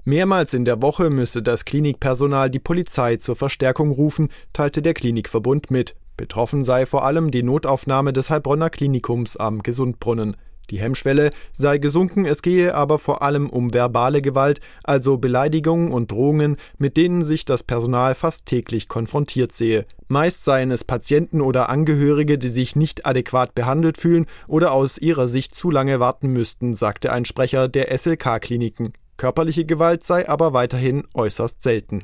Mehrmals in der Woche müsse das Klinikpersonal die Polizei zur Verstärkung rufen, teilte der Klinikverbund mit. Betroffen sei vor allem die Notaufnahme des Heilbronner Klinikums am Gesundbrunnen. Die Hemmschwelle sei gesunken, es gehe aber vor allem um verbale Gewalt, also Beleidigungen und Drohungen, mit denen sich das Personal fast täglich konfrontiert sehe. Meist seien es Patienten oder Angehörige, die sich nicht adäquat behandelt fühlen oder aus ihrer Sicht zu lange warten müssten, sagte ein Sprecher der SLK-Kliniken. Körperliche Gewalt sei aber weiterhin äußerst selten.